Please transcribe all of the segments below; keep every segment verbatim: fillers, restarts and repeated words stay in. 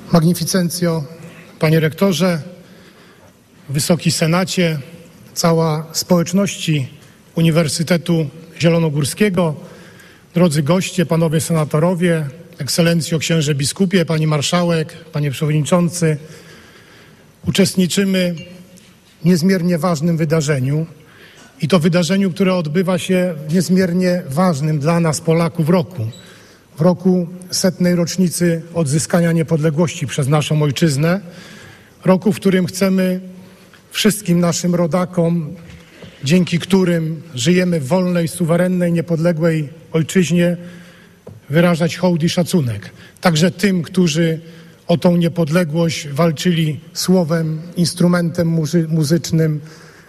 Magnificencjo, Panie Rektorze, Wysoki Senacie, cała społeczności Uniwersytetu Zielonogórskiego, drodzy goście, Panowie Senatorowie, Ekscelencjo Księże Biskupie, Pani Marszałek, Panie Przewodniczący. Uczestniczymy w niezmiernie ważnym wydarzeniu i to wydarzeniu, które odbywa się w niezmiernie ważnym dla nas, Polaków, roku. W roku setnej rocznicy odzyskania niepodległości przez naszą ojczyznę. Roku, w którym chcemy wszystkim naszym rodakom, dzięki którym żyjemy w wolnej, suwerennej, niepodległej ojczyźnie, wyrażać hołd i szacunek. Także tym, którzy o tą niepodległość walczyli słowem, instrumentem muzy- muzycznym.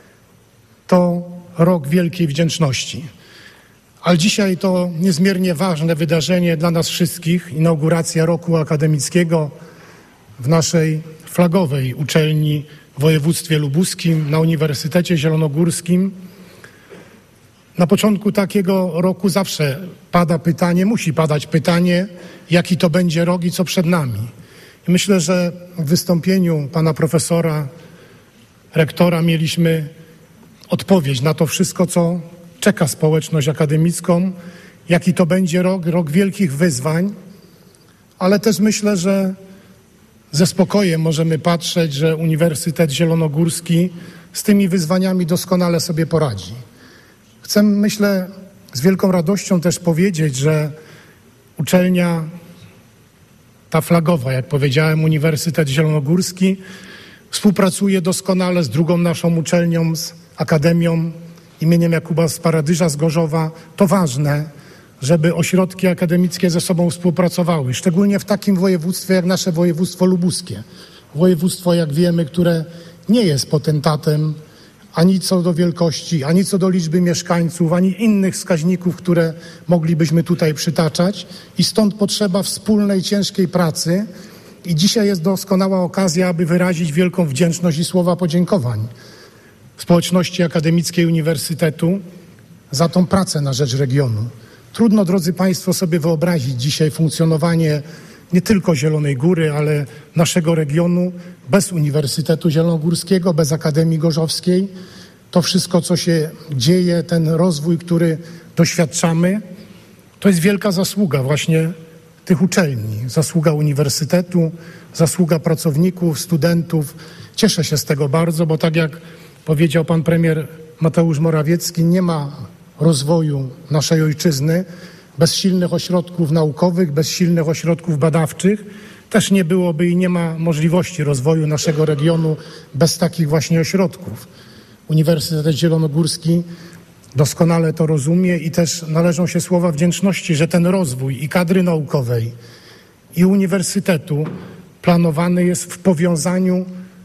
To rok wielkiej wdzięczności. Ale dzisiaj to niezmiernie ważne wydarzenie dla nas wszystkich, inauguracja roku akademickiego w naszej flagowej uczelni w województwie lubuskim, na Uniwersytecie Zielonogórskim. Na początku takiego roku zawsze pada pytanie, musi padać pytanie, jaki to będzie rok i co przed nami. I myślę, że w wystąpieniu pana profesora, rektora mieliśmy odpowiedź na to wszystko, co czeka społeczność akademicką, jaki to będzie rok, rok wielkich wyzwań, ale też myślę, że ze spokojem możemy patrzeć, że Uniwersytet Zielonogórski z tymi wyzwaniami doskonale sobie poradzi. Chcę, myślę, z wielką radością też powiedzieć, że uczelnia ta flagowa, jak powiedziałem, Uniwersytet Zielonogórski, współpracuje doskonale z drugą naszą uczelnią, z Akademią imieniem Jakuba z Paradyża z Gorzowa. To ważne, żeby ośrodki akademickie ze sobą współpracowały, szczególnie w takim województwie jak nasze województwo lubuskie. Województwo, jak wiemy, które nie jest potentatem ani co do wielkości, ani co do liczby mieszkańców, ani innych wskaźników, które moglibyśmy tutaj przytaczać. I stąd potrzeba wspólnej, ciężkiej pracy. I dzisiaj jest doskonała okazja, aby wyrazić wielką wdzięczność i słowa podziękowań społeczności akademickiej Uniwersytetu za tą pracę na rzecz regionu. Trudno, drodzy Państwo, sobie wyobrazić dzisiaj funkcjonowanie nie tylko Zielonej Góry, ale naszego regionu bez Uniwersytetu Zielonogórskiego, bez Akademii Gorzowskiej. To wszystko, co się dzieje, ten rozwój, który doświadczamy, to jest wielka zasługa właśnie tych uczelni. Zasługa Uniwersytetu, zasługa pracowników, studentów. Cieszę się z tego bardzo, bo tak jak powiedział pan premier Mateusz Morawiecki, nie ma rozwoju naszej ojczyzny bez silnych ośrodków naukowych, bez silnych ośrodków badawczych. Też nie byłoby i nie ma możliwości rozwoju naszego regionu bez takich właśnie ośrodków. Uniwersytet Zielonogórski doskonale to rozumie i też należą się słowa wdzięczności, że ten rozwój i kadry naukowej, i uniwersytetu planowany jest w powiązaniu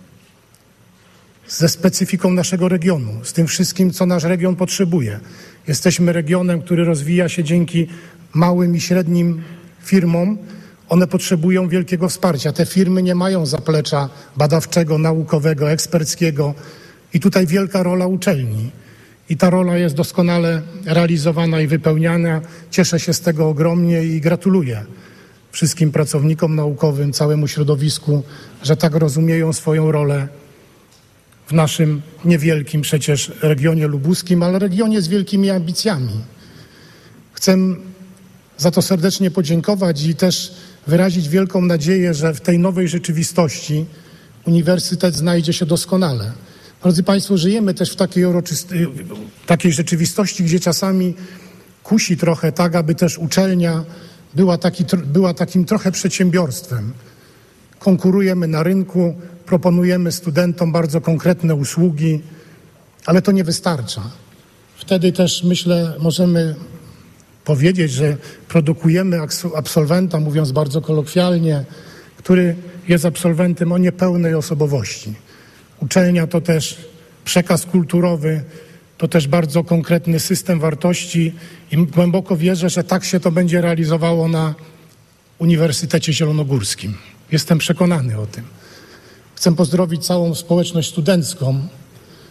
ze specyfiką naszego regionu, z tym wszystkim, co nasz region potrzebuje. Jesteśmy regionem, który rozwija się dzięki małym i średnim firmom. One potrzebują wielkiego wsparcia. Te firmy nie mają zaplecza badawczego, naukowego, eksperckiego i tutaj wielka rola uczelni. I ta rola jest doskonale realizowana i wypełniana. Cieszę się z tego ogromnie i gratuluję wszystkim pracownikom naukowym, całemu środowisku, że tak rozumieją swoją rolę w naszym niewielkim przecież regionie lubuskim, ale regionie z wielkimi ambicjami. Chcę za to serdecznie podziękować i też wyrazić wielką nadzieję, że w tej nowej rzeczywistości uniwersytet znajdzie się doskonale. Drodzy Państwo, żyjemy też w takiej, uroczysty, takiej rzeczywistości, gdzie czasami kusi trochę tak, aby też uczelnia była, taki, była takim trochę przedsiębiorstwem. Konkurujemy na rynku, proponujemy studentom bardzo konkretne usługi, ale to nie wystarcza. Wtedy też, myślę, możemy powiedzieć, że produkujemy absolwenta, mówiąc bardzo kolokwialnie, który jest absolwentem o niepełnej osobowości. Uczelnia to też przekaz kulturowy, to też bardzo konkretny system wartości i głęboko wierzę, że tak się to będzie realizowało na Uniwersytecie Zielonogórskim. Jestem przekonany o tym. Chcę pozdrowić całą społeczność studencką,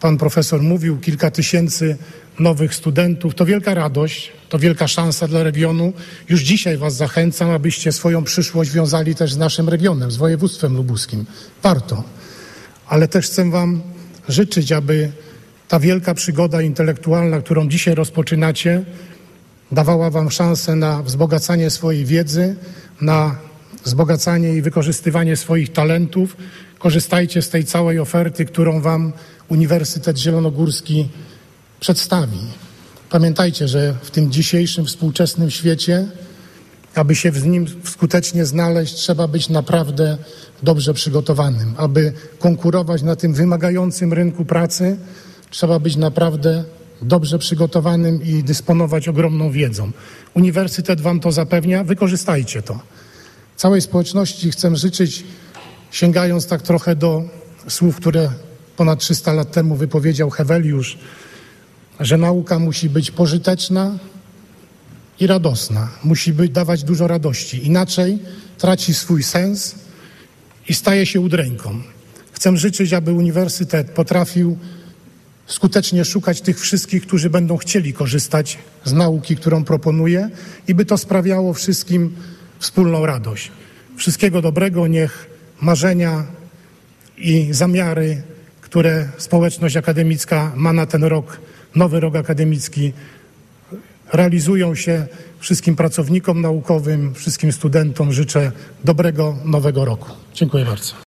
pan profesor mówił, kilka tysięcy nowych studentów. To wielka radość, to wielka szansa dla regionu. Już dzisiaj was zachęcam, abyście swoją przyszłość wiązali też z naszym regionem, z województwem lubuskim. Warto. Ale też chcę wam życzyć, aby ta wielka przygoda intelektualna, którą dzisiaj rozpoczynacie, dawała wam szansę na wzbogacanie swojej wiedzy, na wzbogacanie i wykorzystywanie swoich talentów. Korzystajcie z tej całej oferty, którą wam Uniwersytet Zielonogórski przedstawi. Pamiętajcie, że w tym dzisiejszym współczesnym świecie, aby się w nim skutecznie znaleźć, trzeba być naprawdę dobrze przygotowanym. Aby konkurować na tym wymagającym rynku pracy, trzeba być naprawdę dobrze przygotowanym i dysponować ogromną wiedzą. Uniwersytet wam to zapewnia, wykorzystajcie to. Całej społeczności chcę życzyć, sięgając tak trochę do słów, które ponad trzysta lat temu wypowiedział Heweliusz, że nauka musi być pożyteczna i radosna. Musi być, dawać dużo radości. Inaczej traci swój sens i staje się udręką. Chcę życzyć, aby uniwersytet potrafił skutecznie szukać tych wszystkich, którzy będą chcieli korzystać z nauki, którą proponuje, i by to sprawiało wszystkim wspólną radość. Wszystkiego dobrego, niech marzenia i zamiary, które społeczność akademicka ma na ten rok, nowy rok akademicki, realizują się. Wszystkim pracownikom naukowym, wszystkim studentom życzę dobrego nowego roku. Dziękuję bardzo.